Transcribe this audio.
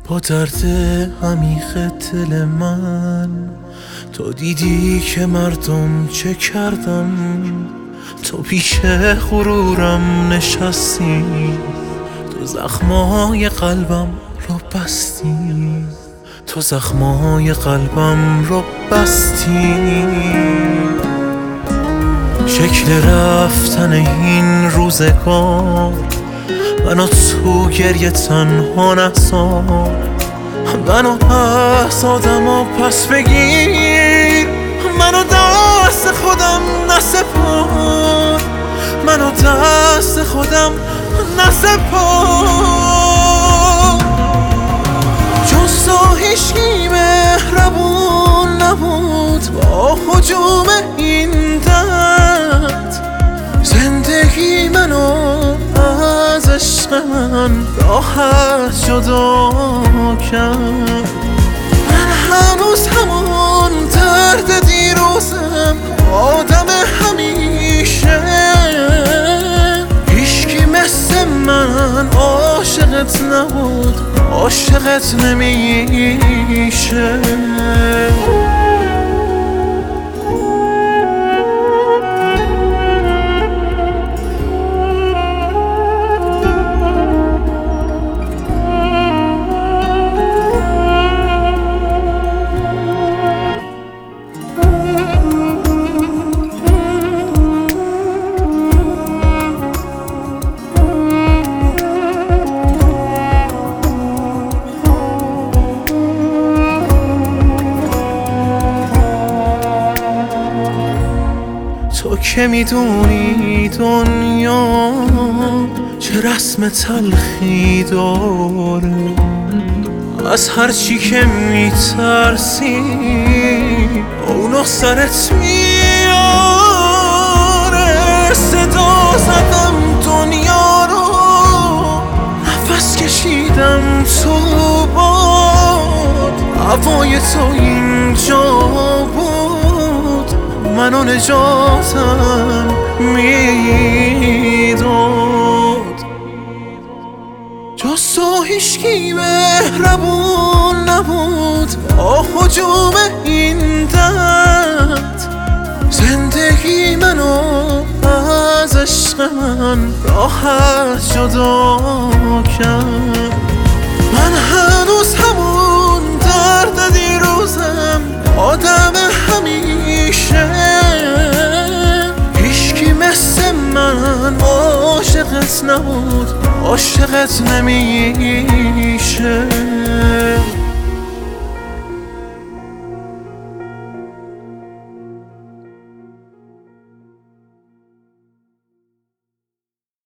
با درد عمیق دل من تو دیدی که مردم چه کردم، تو پیش غرورم نشستی، تو زخمای قلبم رو بستی، تو زخمای قلبم رو بستی. شکل رفتن این روزگار منو تو گریه تنها نذار، منو از آدم و پس بگیر، منو دست خودم نسپار، منو دست خودم نسپار. جز تو هیچکی مهربون نبود با هجوم این درد، زندگی منو از عشق من راحت جدا کرد. من هنوز همون درد دیروزم، آدم همیشه، هیچکی مثل من عاشقت نبود، عاشقت نمیشه. تو که میدونی دنیا چه رسم تلخی داره، از هرچی که میترسی اونو سرت میاره. صدا زدم دنیا رو، نفس کشیدم تو باد، هوای تو اینجا بود، منو نجاتم میداد. جز تو هیچکی مهربون نبود با هجوم این درد، زندگی منو از عشق من راحت جدا کرد. من هنوز همون درد دیروزم، آدم همیشه، هیچکی مثل من عاشقت نبود، عاشقت نمیشه.